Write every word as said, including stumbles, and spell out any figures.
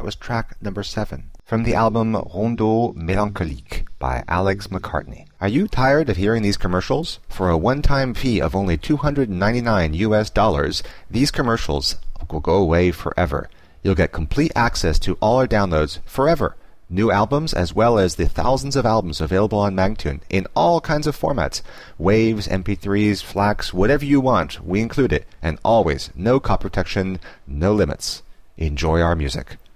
That was track number seven from the album Rondeau Mélancolique by Alex McCartney. Are you tired of hearing these commercials? For a one-time fee of only two hundred ninety-nine U S dollars, these commercials will go away forever. You'll get complete access to all our downloads forever. New albums as well as the thousands of albums available on Magtune in all kinds of formats. Waves, M P threes, FLACs, whatever you want, we include it. And always, no copy protection, no limits. Enjoy our music.